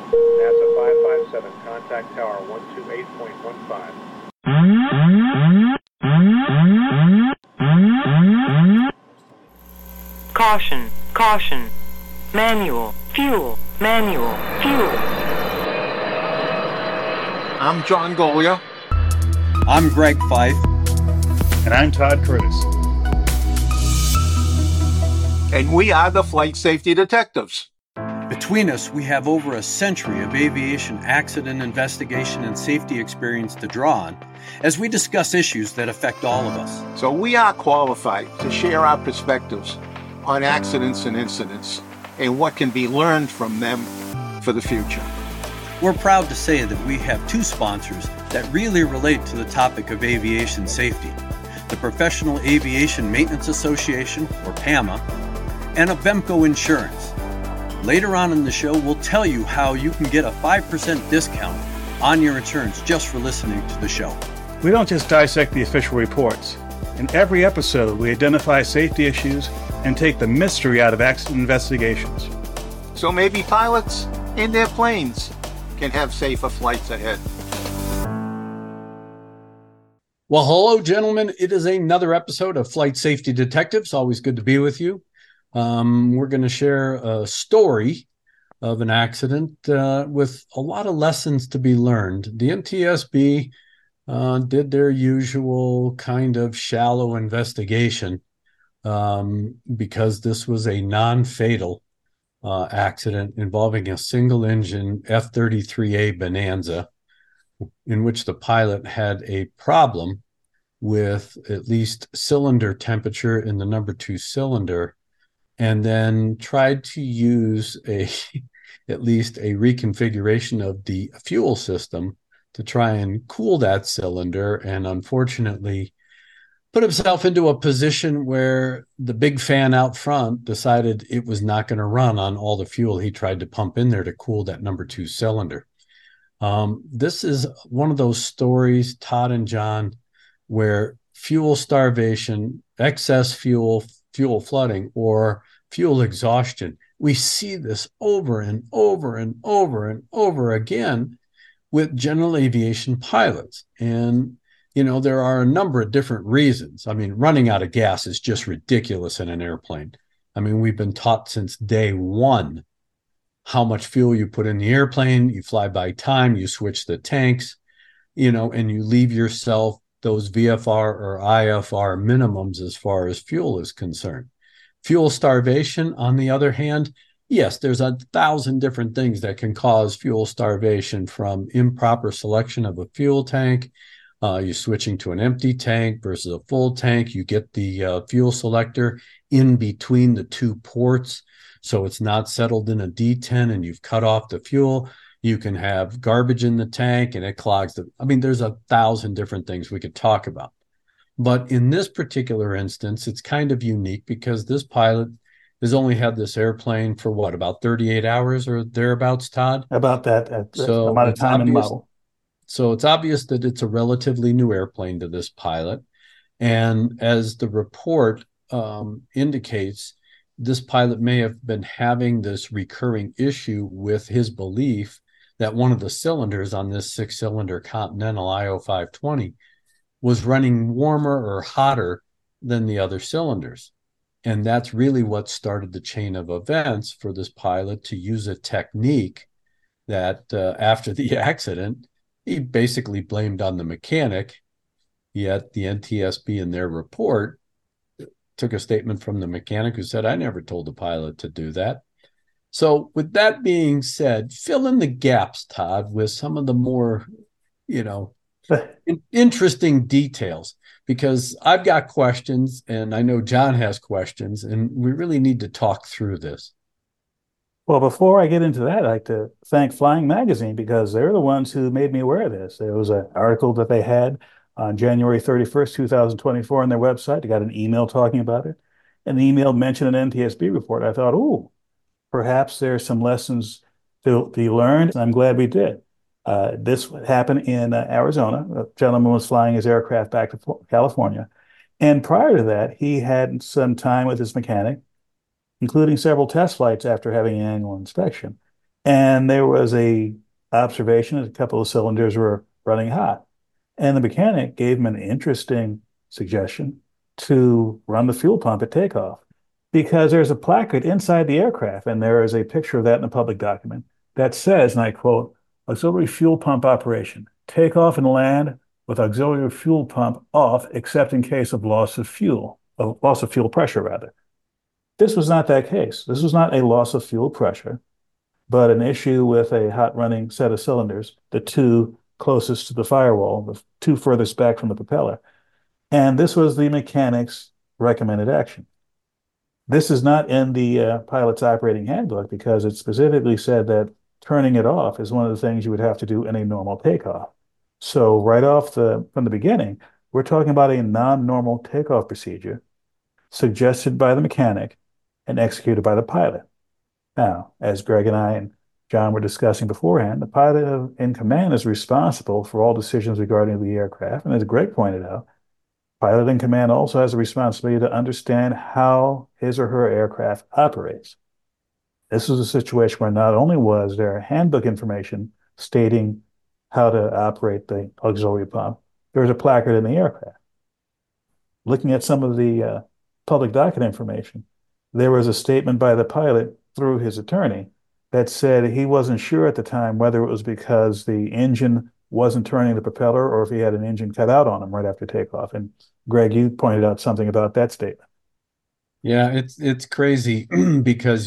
NASA 557, contact tower 128.15. Caution, caution. Manual, fuel, manual, fuel. I'm John Golia. I'm Greg Fife. And I'm Todd Curtis. And we are the Flight Safety Detectives. Between us, we have over a century of aviation accident investigation and safety experience to draw on as we discuss issues that affect all of us. So we are qualified to share our perspectives on accidents and incidents and what can be learned from them for the future. We're proud to say that we have two sponsors that really relate to the topic of aviation safety: the Professional Aviation Maintenance Association, or PAMA, and Avemco Insurance. Later on in the show, we'll tell you how you can get a 5% discount on your insurance just for listening to the show. We don't just dissect the official reports. In every episode, we identify safety issues and take the mystery out of accident investigations. So maybe pilots and their planes can have safer flights ahead. Well, hello, gentlemen. It is another episode of Flight Safety Detectives. Always good to be with you. We're going to share a story of an accident with a lot of lessons to be learned. The NTSB did their usual kind of shallow investigation because this was a non-fatal accident involving a single-engine F-33A Bonanza, in which the pilot had a problem with at least cylinder temperature in the number 2 cylinder, and then tried to use at least a reconfiguration of the fuel system to try and cool that cylinder, and unfortunately put himself into a position where the big fan out front decided it was not going to run on all the fuel he tried to pump in there to cool that number 2 cylinder. This is one of those stories, Todd and John, where fuel starvation, excess fuel flooding, or fuel exhaustion, we see this over and over and over and over again with general aviation pilots. And, you know, there are a number of different reasons. I mean, running out of gas is just ridiculous in an airplane. I mean, we've been taught since day one how much fuel you put in the airplane, you fly by time, you switch the tanks, you know, and you leave yourself those VFR or IFR minimums as far as fuel is concerned. Fuel starvation, on the other hand, yes, there's 1,000 different things that can cause fuel starvation, from improper selection of a fuel tank, you switching to an empty tank versus a full tank, you get the fuel selector in between the 2 ports, so it's not settled in a D10 and you've cut off the fuel. You can have garbage in the tank and it clogs the... I mean, there's 1,000 different things we could talk about. But in this particular instance, it's kind of unique because this pilot has only had this airplane for what, about 38 hours or thereabouts, Todd? About that amount of time and model. So it's obvious that it's a relatively new airplane to this pilot. And as the report indicates, this pilot may have been having this recurring issue with his belief that one of the cylinders on this 6-cylinder Continental IO520 was running warmer or hotter than the other cylinders. And that's really what started the chain of events for this pilot to use a technique that after the accident, he basically blamed on the mechanic. Yet the NTSB in their report took a statement from the mechanic who said, I never told the pilot to do that. So with that being said, fill in the gaps, Todd, with some of the more, you know, interesting details, because I've got questions and I know John has questions, and we really need to talk through this. Well, before I get into that, I'd like to thank Flying Magazine, because they're the ones who made me aware of this. There was an article that they had on January 31st, 2024 on their website. I got an email talking about it, and the email mentioned an NTSB report. I thought, oh, perhaps there's some lessons to be learned. I'm glad we did. This happened in Arizona. A gentleman was flying his aircraft back to California. And prior to that, he had some time with his mechanic, including several test flights after having an annual inspection. And there was a observation that a couple of cylinders were running hot. And the mechanic gave him an interesting suggestion to run the fuel pump at takeoff because there's a placard inside the aircraft, and there is a picture of that in a public document that says, and I quote, auxiliary fuel pump operation, takeoff and land with auxiliary fuel pump off, except in case of loss of fuel pressure, rather. This was not that case. This was not a loss of fuel pressure, but an issue with a hot running set of cylinders, the two closest to the firewall, the two furthest back from the propeller. And this was the mechanic's recommended action. This is not in the pilot's operating handbook because it specifically said that turning it off is one of the things you would have to do in a normal takeoff. So right off from the beginning, we're talking about a non-normal takeoff procedure suggested by the mechanic and executed by the pilot. Now, as Greg and I and John were discussing beforehand, the pilot in command is responsible for all decisions regarding the aircraft. And as Greg pointed out, pilot in command also has a responsibility to understand how his or her aircraft operates. This was a situation where not only was there handbook information stating how to operate the auxiliary pump, there was a placard in the aircraft. Looking at some of the public docket information, there was a statement by the pilot through his attorney that said he wasn't sure at the time whether it was because the engine wasn't turning the propeller or if he had an engine cut out on him right after takeoff. And Greg, you pointed out something about that statement. Yeah, it's crazy because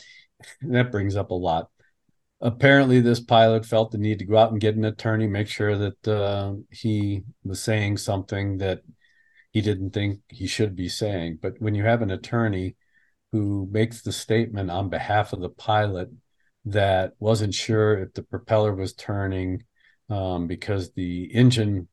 that brings up a lot. Apparently, this pilot felt the need to go out and get an attorney, make sure that he was saying something that he didn't think he should be saying. But when you have an attorney who makes the statement on behalf of the pilot that wasn't sure if the propeller was turning because the engine,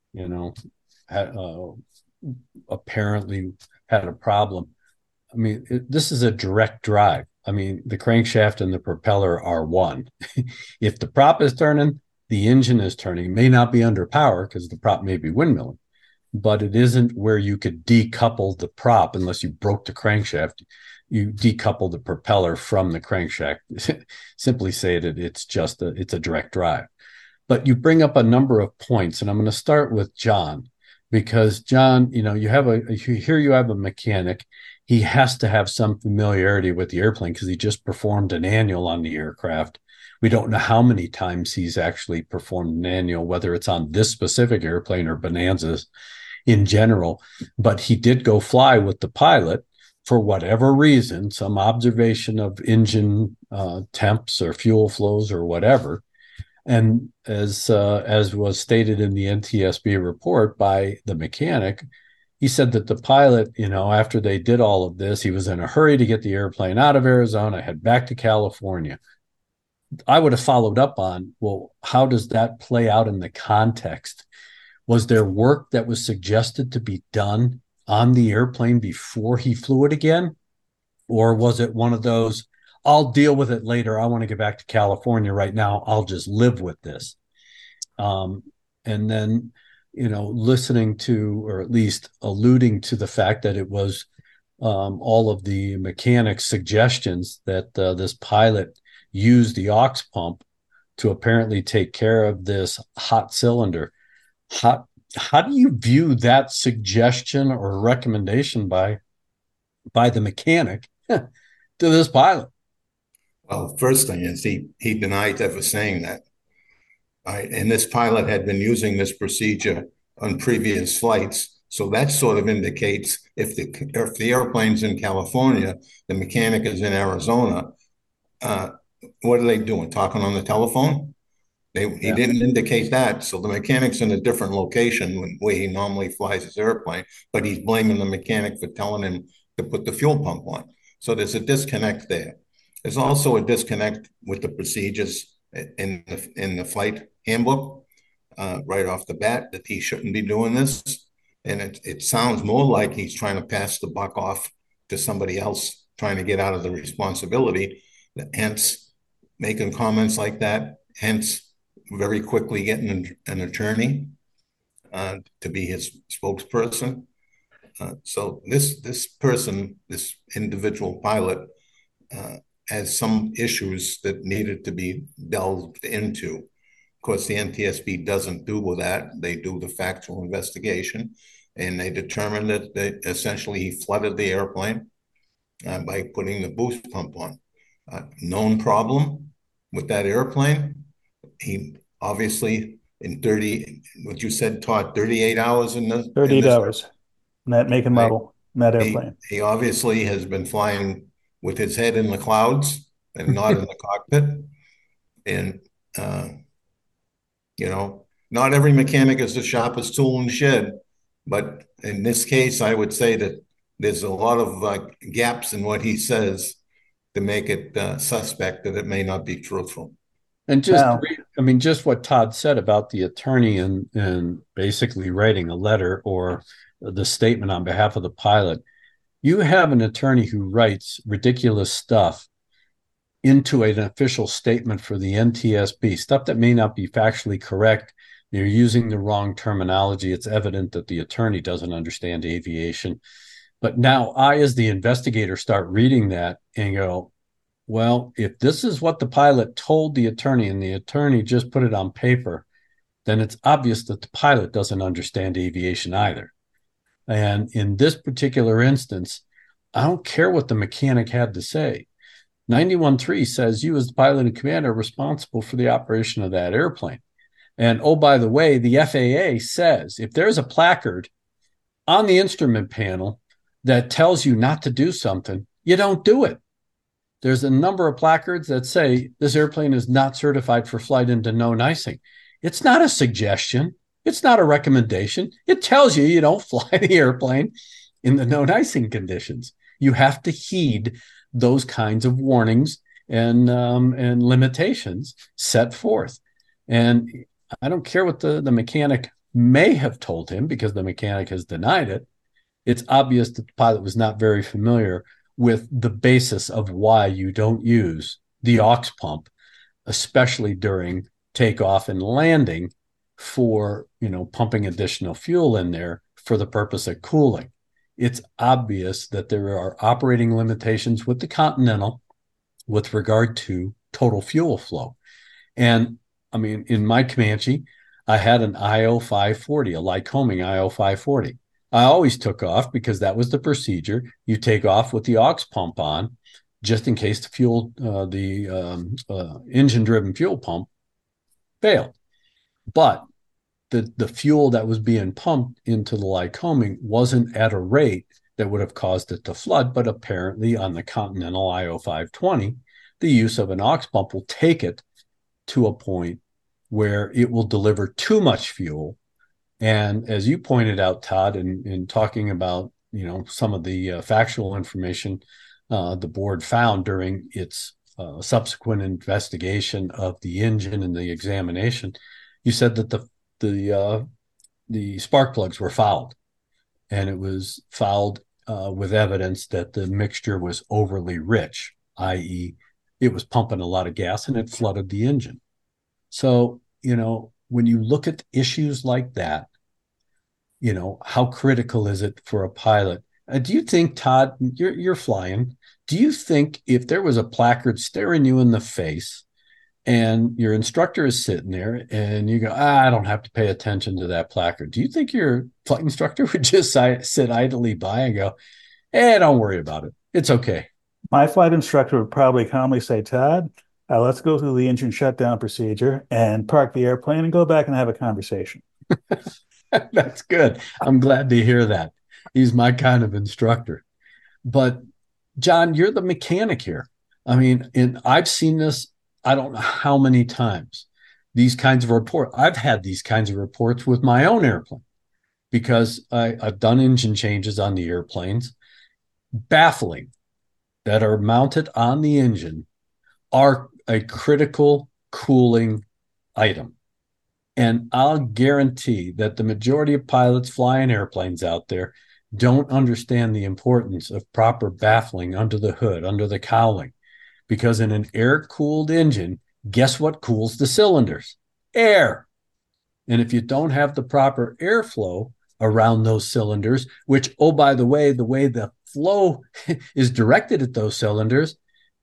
apparently had a problem. I mean, this is a direct drive. I mean, the crankshaft and the propeller are one. If the prop is turning, the engine is turning. It may not be under power because the prop may be windmilling, but it isn't where you could decouple the prop unless you broke the crankshaft. You decouple the propeller from the crankshaft. Simply say that it's a direct drive. But you bring up a number of points, and I'm going to start with John, because John, you have a mechanic. He has to have some familiarity with the airplane because he just performed an annual on the aircraft. We don't know how many times he's actually performed an annual, whether it's on this specific airplane or Bonanzas in general. But he did go fly with the pilot for whatever reason, some observation of engine temps or fuel flows or whatever. And as was stated in the NTSB report by the mechanic, he said that the pilot, after they did all of this, he was in a hurry to get the airplane out of Arizona, head back to California. I would have followed up on, well, how does that play out in the context? Was there work that was suggested to be done on the airplane before he flew it again? Or was it one of those, I'll deal with it later. I want to get back to California right now. I'll just live with this. And then, listening to, or at least alluding to the fact that it was all of the mechanic's suggestions that this pilot used the aux pump to apparently take care of this hot cylinder. How do you view that suggestion or recommendation by the mechanic to this pilot? Well, the first thing is he denied ever saying that. Right? And this pilot had been using this procedure on previous flights. So that sort of indicates if the airplane's in California, the mechanic is in Arizona, what are they doing? Talking on the telephone? He didn't indicate that. So the mechanic's in a different location where he normally flies his airplane, but he's blaming the mechanic for telling him to put the fuel pump on. So there's a disconnect there. There's also a disconnect with the procedures in the flight handbook right off the bat that he shouldn't be doing this. And it sounds more like he's trying to pass the buck off to somebody else, trying to get out of the responsibility, hence making comments like that, hence very quickly getting an attorney to be his spokesperson. So this individual pilot as some issues that needed to be delved into. Of course, the NTSB doesn't do that. They do the factual investigation, and they determined that essentially he flooded the airplane by putting the boost pump on. Known problem with that airplane. He obviously in 30, what you said, Todd, 38 hours in the 38 hours in that make and model, in that airplane. He obviously has been flying with his head in the clouds and not in the cockpit. And, not every mechanic is the sharpest tool in the shed. But in this case, I would say that there's a lot of gaps in what he says to make it suspect that it may not be truthful. And just what Todd said about the attorney and basically writing a letter or the statement on behalf of the pilot. You have an attorney who writes ridiculous stuff into an official statement for the NTSB, stuff that may not be factually correct. You're using the wrong terminology. It's evident that the attorney doesn't understand aviation. But now I, as the investigator, start reading that and go, well, if this is what the pilot told the attorney and the attorney just put it on paper, then it's obvious that the pilot doesn't understand aviation either. And in this particular instance, I don't care what the mechanic had to say. 91.3 says you as the pilot and commander are responsible for the operation of that airplane. And oh, by the way, the FAA says if there's a placard on the instrument panel that tells you not to do something, you don't do it. There's a number of placards that say this airplane is not certified for flight into known icing. It's not a suggestion. It's not a recommendation. It tells you don't fly the airplane in the known icing conditions. You have to heed those kinds of warnings and limitations set forth. And I don't care what the mechanic may have told him, because the mechanic has denied it. It's obvious that the pilot was not very familiar with the basis of why you don't use the aux pump, especially during takeoff and landing, for pumping additional fuel in there for the purpose of cooling. It's obvious that there are operating limitations with the Continental with regard to total fuel flow. And I mean, in my Comanche, I had an IO 540, a Lycoming IO 540. I always took off because that was the procedure. You take off with the aux pump on, just in case the fuel, engine-driven fuel pump failed. But the fuel that was being pumped into the Lycoming wasn't at a rate that would have caused it to flood, but apparently on the Continental IO 520, the use of an aux pump will take it to a point where it will deliver too much fuel. And as you pointed out, Todd, in talking about some of the factual information the board found during its subsequent investigation of the engine and the examination, you said that the spark plugs were fouled, and it was fouled with evidence that the mixture was overly rich, i.e., it was pumping a lot of gas and it flooded the engine. So, when you look at issues like that, how critical is it for a pilot? Do you think, Todd, you're flying, do you think if there was a placard staring you in the face and your instructor is sitting there and you go, I don't have to pay attention to that placard, do you think your flight instructor would just sit idly by and go, hey, don't worry about it, it's okay? My flight instructor would probably calmly say, Todd, let's go through the engine shutdown procedure and park the airplane and go back and have a conversation. That's good. I'm glad to hear that. He's my kind of instructor. But John, you're the mechanic here. I mean, I've seen this, I don't know how many times, these kinds of reports. I've had these kinds of reports with my own airplane because I've done engine changes on the airplanes. Baffling that are mounted on the engine are a critical cooling item. And I'll guarantee that the majority of pilots flying airplanes out there don't understand the importance of proper baffling under the hood, under the cowling. Because in an air-cooled engine, guess what cools the cylinders? Air. And if you don't have the proper airflow around those cylinders, which, oh, by the way the flow is directed at those cylinders,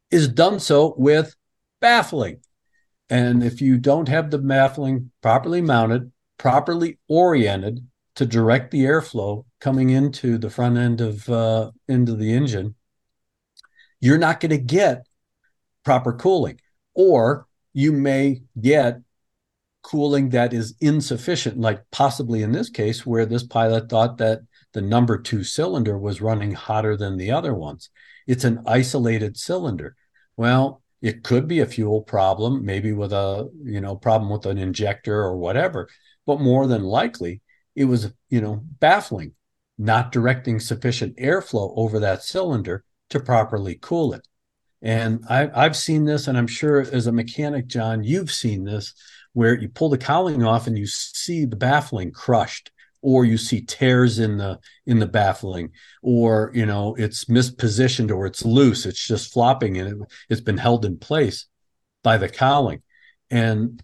is done so with baffling. And if you don't have the baffling properly mounted, properly oriented to direct the airflow coming into the front end of into the engine, you're not going to get proper cooling, or you may get cooling that is insufficient, like possibly in this case where this pilot thought that the number 2 cylinder was running hotter than the other ones. It's an isolated cylinder. Well, it could be a fuel problem, maybe with a problem with an injector or whatever, but more than likely it was baffling, not directing sufficient airflow over that cylinder to properly cool it. And I've seen this, and I'm sure as a mechanic, John, you've seen this, where you pull the cowling off and you see the baffling crushed, or you see tears in the baffling, or it's mispositioned, or it's loose, it's just flopping, and it's been held in place by the cowling. And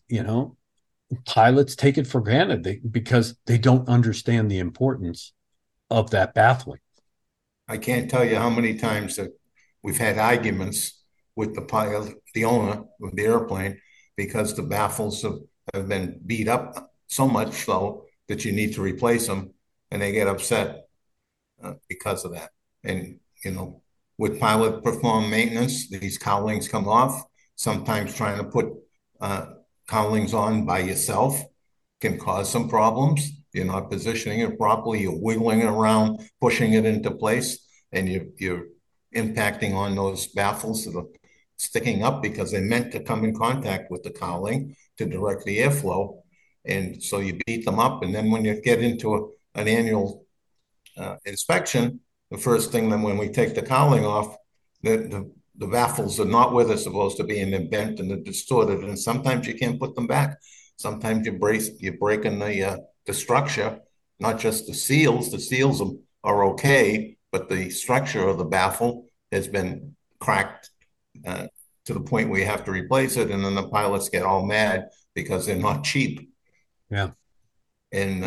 pilots take it for granted because they don't understand the importance of that baffling. I can't tell you how many times that we've had arguments with the pilot, the owner of the airplane, because the baffles have been beat up so much so that you need to replace them, and they get upset because of that. And, with pilot performed maintenance, these cowlings come off. Sometimes trying to put cowlings on by yourself can cause some problems. You're not positioning it properly. You're wiggling it around, pushing it into place, and you're impacting on those baffles that are sticking up because they meant to come in contact with the cowling to direct the airflow. And so you beat them up. And then when you get into an annual inspection, the first thing then when we take the cowling off, the baffles are not where they're supposed to be, and they're bent and they're distorted. And sometimes you can't put them back. Sometimes you're breaking the structure, not just the seals. The seals are okay, but the structure of the baffle has been cracked to the point where you have to replace it. And then the pilots get all mad because they're not cheap. Yeah. And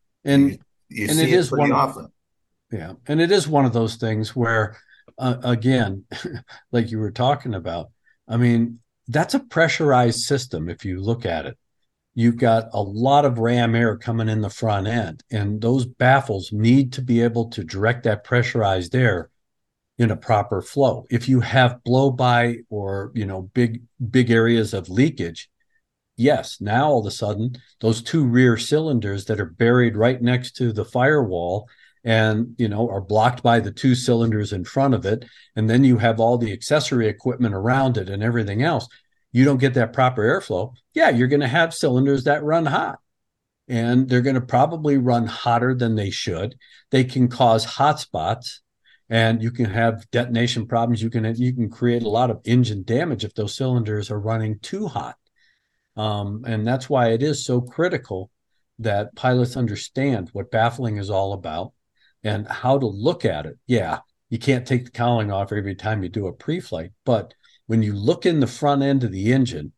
you and see it is pretty often. Yeah. And it is one of those things where, again, like you were talking about, I mean, that's a pressurized system. If you look at it, you've got a lot of ram air coming in the front end, and those baffles need to be able to direct that pressurized air in a proper flow. If you have blow by or, big areas of leakage, yes, now all of a sudden, those 2 rear cylinders that are buried right next to the firewall and, are blocked by the 2 cylinders in front of it, and then you have all the accessory equipment around it and everything else, you don't get that proper airflow. Yeah, you're going to have cylinders that run hot, and they're going to probably run hotter than they should. They can cause hot spots, and you can have detonation problems. You can create a lot of engine damage if those cylinders are running too hot. And that's why it is so critical that pilots understand what baffling is all about and how to look at it. Yeah, you can't take the cowling off every time you do a pre-flight, but when you look in the front end of the engine,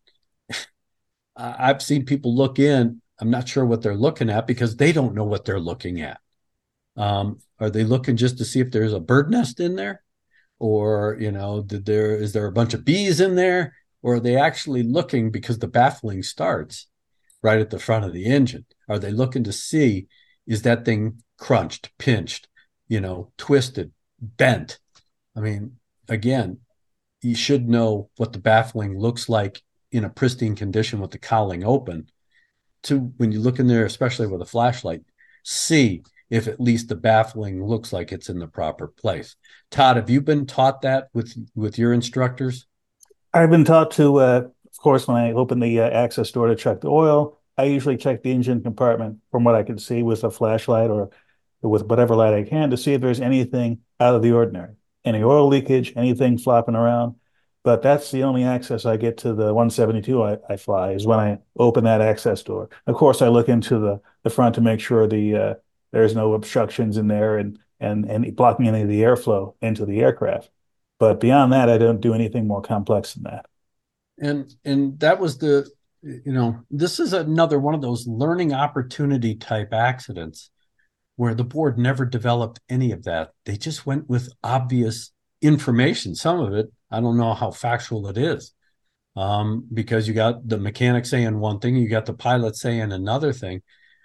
I've seen people look in. I'm not sure what they're looking at because they don't know what they're looking at. Are they looking just to see if there's a bird nest in there? Or, is there a bunch of bees in there? Or are they actually looking because the baffling starts right at the front of the engine? Are they looking to see, is that thing crunched, pinched, twisted, bent? I mean, again, you should know what the baffling looks like in a pristine condition with the cowling open, to when you look in there, especially with a flashlight, see if at least the baffling looks like it's in the proper place. Todd, have you been taught that with your instructors? I've been taught to, of course, when I open the access door to check the oil, I usually check the engine compartment from what I can see with a flashlight or with whatever light I can to see if there's anything out of the ordinary, any oil leakage, anything flopping around. But that's the only access I get to the 172 I fly is when I open that access door. Of course, I look into the front to make sure there's no obstructions in there and blocking any of the airflow into the aircraft. But beyond that, I don't do anything more complex than that. And that was this is another one of those learning opportunity type accidents where the board never developed any of that. They just went with obvious information. Some of it I don't know how factual it is, because you got the mechanic saying one thing, you got the pilot saying another thing.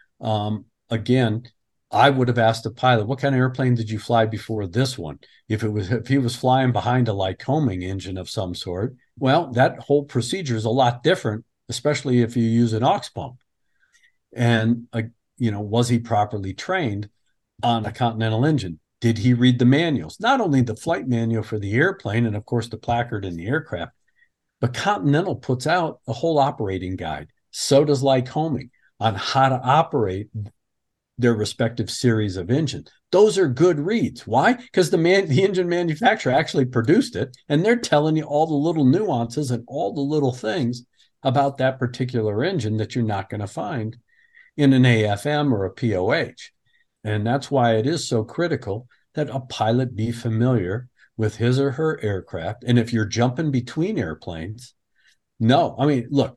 Again, I would have asked the pilot, what kind of airplane did you fly before this one? If he was flying behind a Lycoming engine of some sort, well, that whole procedure is a lot different, especially if you use an aux pump. And was he properly trained on a Continental engine? Did he read the manuals? Not only the flight manual for the airplane and of course the placard in the aircraft, but Continental puts out a whole operating guide. So does Lycoming on how to operate their respective series of engines. Those are good reads. Why? Because the engine manufacturer actually produced it, and they're telling you all the little nuances and all the little things about that particular engine that you're not going to find in an AFM or a POH. And that's why it is so critical that a pilot be familiar with his or her aircraft. And if you're jumping between airplanes, no, I mean, look,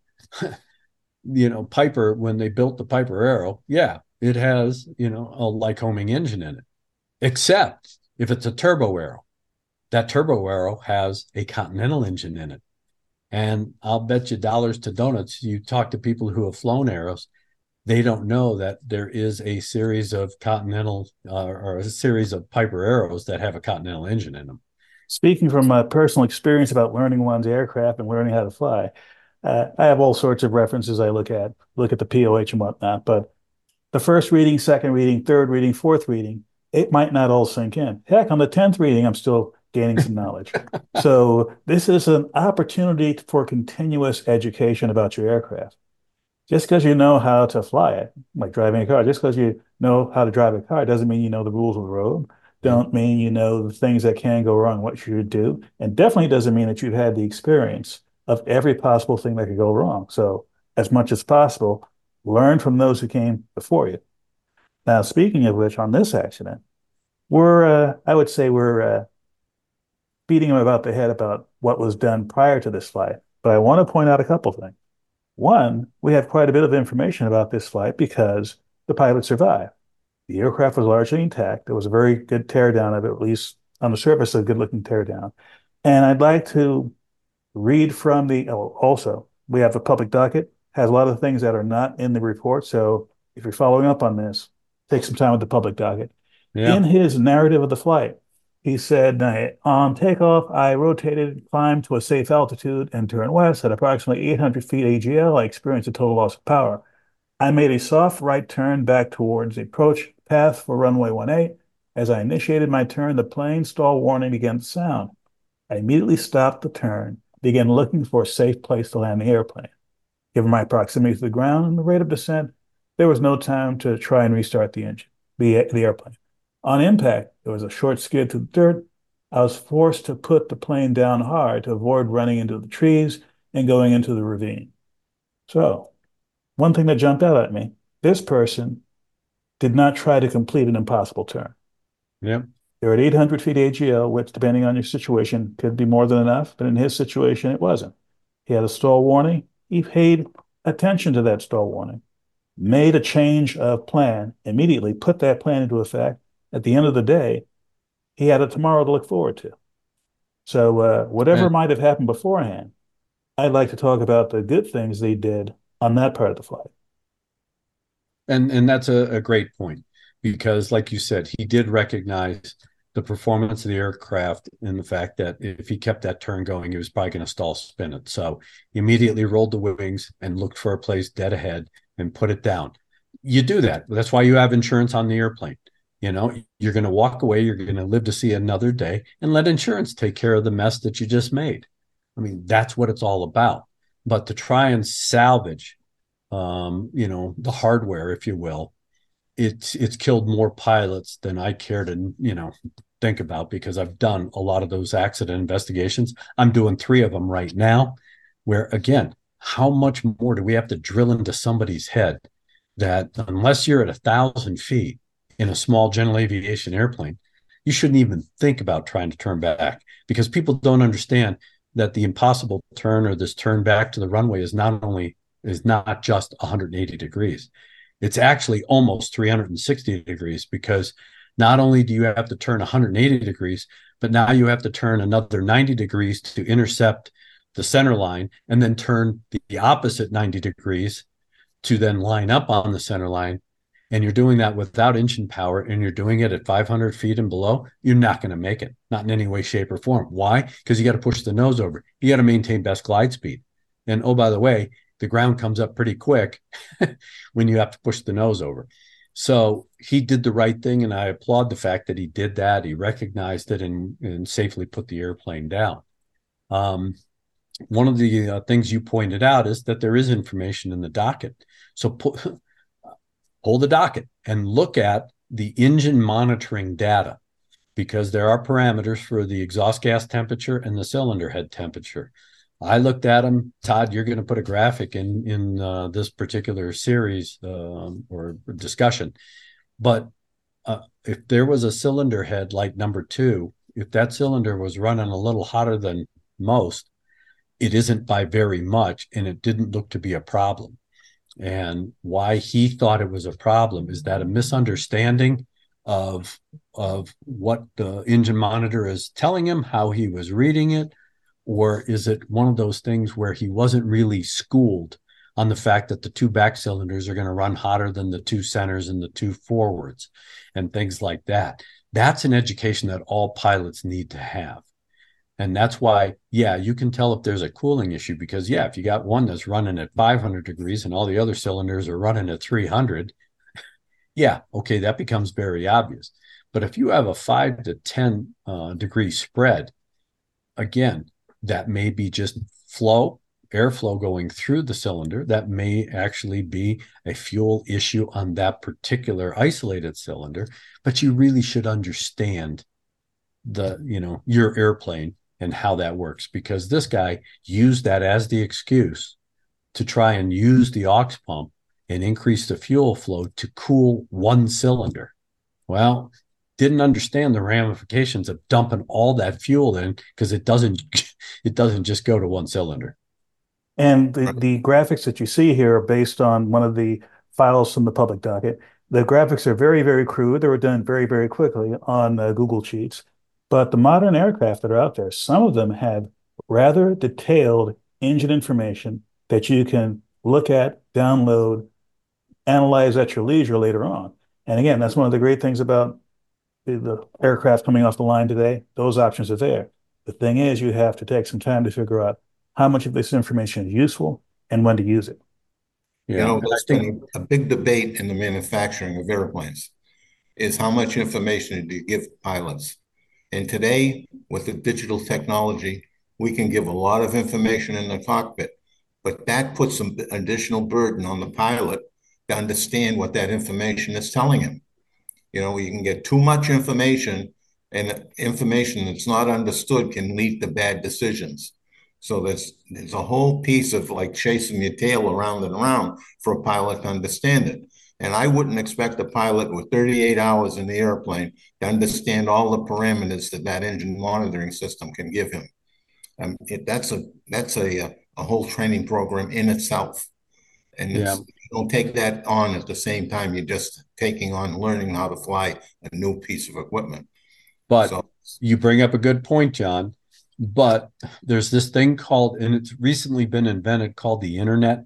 Piper, when they built the Piper Arrow, yeah, it has, a Lycoming engine in it, except if it's a turbo arrow. That turbo arrow has a Continental engine in it. And I'll bet you dollars to donuts, you talk to people who have flown arrows, they don't know that there is a series of Continental or a series of Piper Arrows that have a Continental engine in them. Speaking from my personal experience about learning one's aircraft and learning how to fly, I have all sorts of references I look at the POH and whatnot, but the first reading, second reading, third reading, fourth reading, it might not all sink in. Heck, on the 10th reading, I'm still gaining some knowledge. So this is an opportunity for continuous education about your aircraft. Just because you know how to fly it, like driving a car, just because you know how to drive a car doesn't mean you know the rules of the road, don't mean you know the things that can go wrong, what you should do, and definitely doesn't mean that you've had the experience of every possible thing that could go wrong. So as much as possible, learn from those who came before you. Now, speaking of which, on this accident, I would say we're beating him about the head about what was done prior to this flight. But I want to point out a couple things. One, we have quite a bit of information about this flight because the pilot survived. The aircraft was largely intact. There was a very good teardown of it, at least on the surface, a good-looking teardown. And I'd like to read from also, we have the public docket, has a lot of things that are not in the report. So if you're following up on this, take some time with the public docket. Yeah. In his narrative of the flight, he said, on takeoff, I rotated, climbed to a safe altitude, and turned west at approximately 800 feet AGL. I experienced a total loss of power. I made a soft right turn back towards the approach path for runway 18. As I initiated my turn, the plane stall warning began to sound. I immediately stopped the turn, began looking for a safe place to land the airplane. Given my proximity to the ground and the rate of descent, there was no time to try and restart the engine, the airplane. On impact, there was a short skid to the dirt. I was forced to put the plane down hard to avoid running into the trees and going into the ravine. So, one thing that jumped out at me, this person did not try to complete an impossible turn. Yep. They're at 800 feet AGL, which, depending on your situation, could be more than enough, but in his situation, it wasn't. He had a stall warning. He paid attention to that stall warning, made a change of plan, immediately put that plan into effect. At the end of the day, he had a tomorrow to look forward to. So whatever might have happened beforehand, I'd like to talk about the good things they did on that part of the flight. And that's a great point, because like you said, he did recognize the performance of the aircraft and the fact that if he kept that turn going, he was probably going to stall spin it. So he immediately rolled the wings and looked for a place dead ahead and put it down. You do that. That's why you have insurance on the airplane. You're going to walk away, you're going to live to see another day, and let insurance take care of the mess that you just made. I mean, that's what it's all about. But to try and salvage, the hardware, if you will, it's killed more pilots than I care to, think about, because I've done a lot of those accident investigations. I'm doing 3 of them right now, where, again, how much more do we have to drill into somebody's head that unless you're at 1,000 feet, in a small general aviation airplane, you shouldn't even think about trying to turn back, because people don't understand that the impossible turn, or this turn back to the runway, is not just 180 degrees. It's actually almost 360 degrees, because Not only do you have to turn 180 degrees, but now you have to turn another 90 degrees to intercept the center line, and then turn the opposite 90 degrees to then line up on the center line. And you're doing that without engine power, and you're doing it at 500 feet and below, you're not going to make it, not in any way, shape, or form. Why? Because you got to push the nose over. You got to maintain best glide speed. And oh, by the way, the ground comes up pretty quick when you have to push the nose over. So he did the right thing, and I applaud the fact that he did that. He recognized it and safely put the airplane down. One of the things you pointed out is that there is information in the docket. So pull the docket and look at the engine monitoring data, because there are parameters for the exhaust gas temperature and the cylinder head temperature. I looked at them. Todd, you're going to put a graphic in this particular series or discussion. But if there was a cylinder head like number 2, if that cylinder was running a little hotter than most, it isn't by very much, and it didn't look to be a problem. And why he thought it was a problem is that a misunderstanding of what the engine monitor is telling him, how he was reading it, or is it one of those things where he wasn't really schooled on the fact that the 2 back cylinders are going to run hotter than the 2 centers and the 2 forwards and things like that? That's an education that all pilots need to have. And that's why, yeah, you can tell if there's a cooling issue, because, yeah, if you got one that's running at 500 degrees and all the other cylinders are running at 300, yeah, okay, that becomes very obvious. But if you have a 5 to 10 degree spread, again, that may be just airflow going through the cylinder. That may actually be a fuel issue on that particular isolated cylinder, but you really should understand your airplane and how that works, because this guy used that as the excuse to try and use the aux pump and increase the fuel flow to cool one cylinder. Well, didn't understand the ramifications of dumping all that fuel in, because it doesn't just go to one cylinder. And the graphics that you see here are based on one of the files from the public docket. The graphics are very, very crude. They were done very, very quickly on Google Sheets. But the modern aircraft that are out there, some of them have rather detailed engine information that you can look at, download, analyze at your leisure later on. And again, that's one of the great things about the aircraft coming off the line today. Those options are there. The thing is, you have to take some time to figure out how much of this information is useful and when to use it. Yeah, there's been a big debate in the manufacturing of airplanes is how much information do you give pilots? And today, with the digital technology, we can give a lot of information in the cockpit, but that puts some additional burden on the pilot to understand what that information is telling him. You can get too much information, and information that's not understood can lead to bad decisions. So there's a whole piece of like chasing your tail around and around for a pilot to understand it. And I wouldn't expect a pilot with 38 hours in the airplane to understand all the parameters that engine monitoring system can give him. That's a whole training program in itself. And you don't take that on at the same time you're just taking on learning how to fly a new piece of equipment. But you bring up a good point, John. But there's this thing called, and it's recently been invented, called the internet.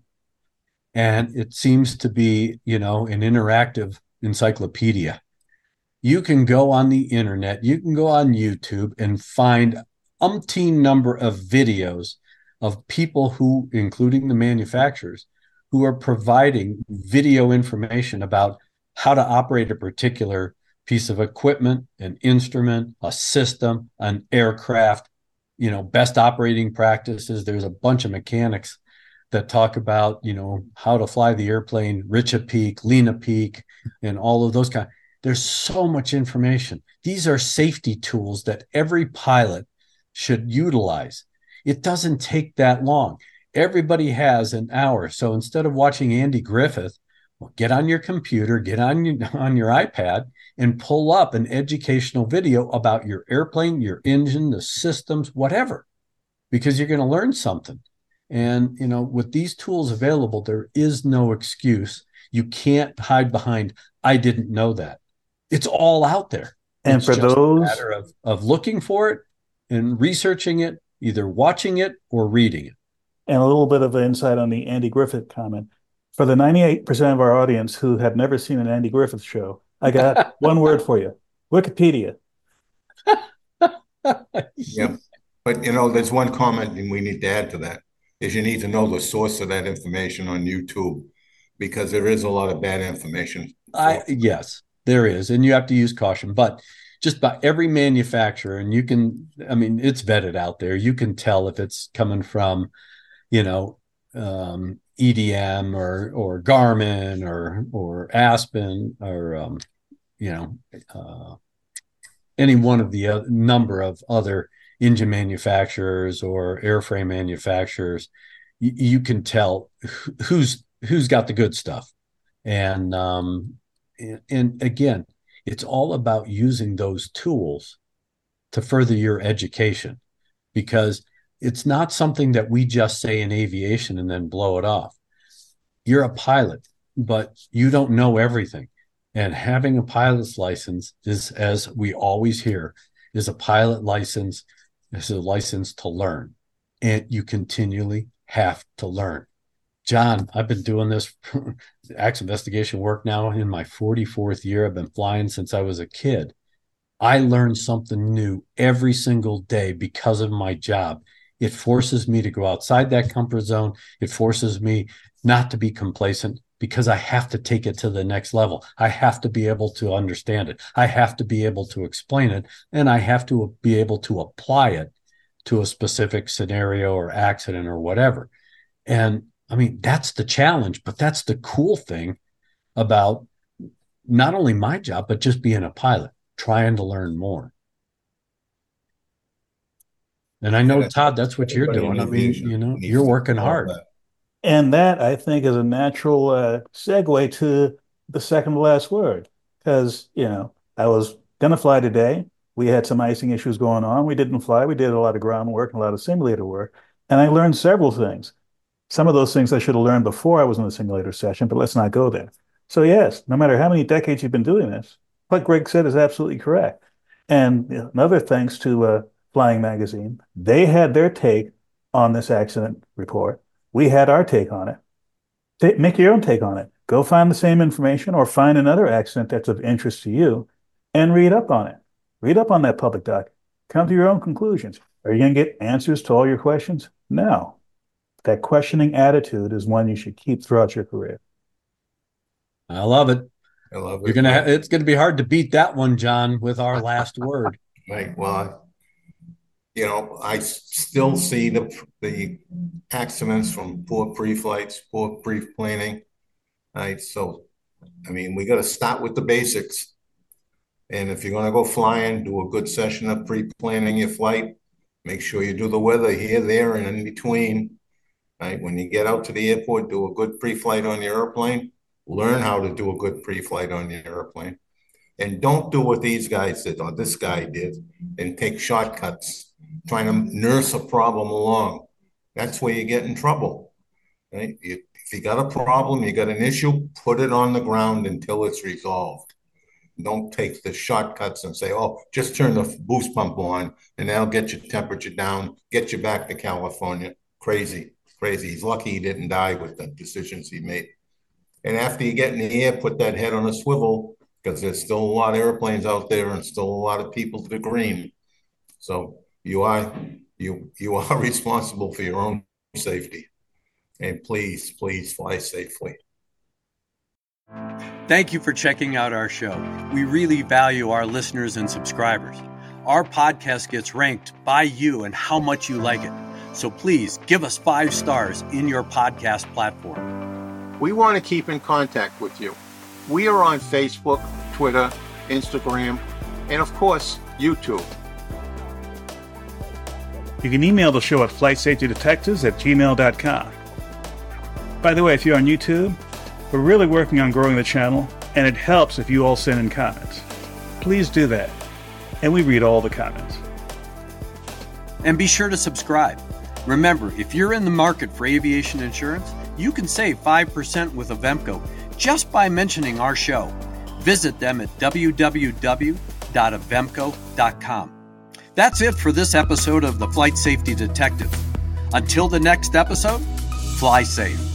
And it seems to be, an interactive encyclopedia. You can go on the internet, you can go on YouTube and find umpteen number of videos of people who, including the manufacturers, who are providing video information about how to operate a particular piece of equipment, an instrument, a system, an aircraft, best operating practices. There's a bunch of mechanics that talk about, how to fly the airplane, RICHA peak, LENA peak, and all of those kinds. There's so much information. These are safety tools that every pilot should utilize. It doesn't take that long. Everybody has an hour. So instead of watching Andy Griffith, get on your computer, get on your iPad, and pull up an educational video about your airplane, your engine, the systems, whatever, because you're going to learn something. And, with these tools available, there is no excuse. You can't hide behind, I didn't know that. It's all out there. And it's for just those, a matter of looking for it and researching it, either watching it or reading it. and a little bit of insight on the Andy Griffith comment. For the 98% of our audience who have never seen an Andy Griffith show, I got one word for you: Wikipedia. Yeah. But, there's one comment and we need to add to that, is you need to know the source of that information on YouTube, because there is a lot of bad information. Yes, there is. And you have to use caution. But just about every manufacturer, and it's vetted out there. You can tell if it's coming from, EDM or Garmin or Aspen or, any one of the number of other engine manufacturers or airframe manufacturers. You can tell who's got the good stuff. And again, it's all about using those tools to further your education, because it's not something that we just say in aviation and then blow it off. You're a pilot, but you don't know everything. And having a pilot's license is, as we always hear, is a pilot license, is a license to learn. And you continually have to learn. John, I've been doing this accident investigation work now in my 44th year. I've been flying since I was a kid. I learn something new every single day because of my job. It forces me to go outside that comfort zone. It forces me not to be complacent, because I have to take it to the next level. I have to be able to understand it. I have to be able to explain it, and I have to be able to apply it to a specific scenario or accident or whatever. And that's the challenge, but that's the cool thing about not only my job, but just being a pilot, trying to learn more. And I know, Todd, that's what you're doing. You're working hard. And that, I think, is a natural segue to the second to last word, because, I was going to fly today. We had some icing issues going on. We didn't fly. We did a lot of ground work and a lot of simulator work. And I learned several things. Some of those things I should have learned before I was in the simulator session, but let's not go there. So yes, no matter how many decades you've been doing this, what Greg said is absolutely correct. And another thanks to Flying Magazine, they had their take on this accident report. We had our take on it. Make your own take on it. Go find the same information or find another accident that's of interest to you and read up on it. Read up on that public doc. Come to your own conclusions. Are you going to get answers to all your questions? No. That questioning attitude is one you should keep throughout your career. I love it. I love it. It's going to be hard to beat that one, John, with our last word. Right. Well, I still see the accidents from poor pre-flights, poor pre-planning. Right. So, we got to start with the basics. And if you're going to go flying, do a good session of pre-planning your flight. Make sure you do the weather here, there, and in between. Right. When you get out to the airport, do a good pre-flight on your airplane. Learn how to do a good pre-flight on your airplane. And don't do what these guys did or this guy did and take shortcuts, trying to nurse a problem along. That's where you get in trouble. Right? If you got a problem, you got an issue, put it on the ground until it's resolved. Don't take the shortcuts and say, oh, just turn the boost pump on and that'll get your temperature down, get you back to California. Crazy. He's lucky he didn't die with the decisions he made. And after you get in the air, put that head on a swivel, because there's still a lot of airplanes out there and still a lot of people to the green. So you are responsible for your own safety. And please fly safely. Thank you for checking out our show. We really value our listeners and subscribers. Our podcast gets ranked by you and how much you like it. So please give us 5 stars in your podcast platform. We want to keep in contact with you. We are on Facebook, Twitter, Instagram, and of course, YouTube. You can email the show at flightsafetydetectives@gmail.com. By the way, if you're on YouTube, we're really working on growing the channel, and it helps if you all send in comments. Please do that, and we read all the comments. And be sure to subscribe. Remember, if you're in the market for aviation insurance, you can save 5% with Avemco just by mentioning our show. Visit them at www.avemco.com. That's it for this episode of the Flight Safety Detective. Until the next episode, fly safe.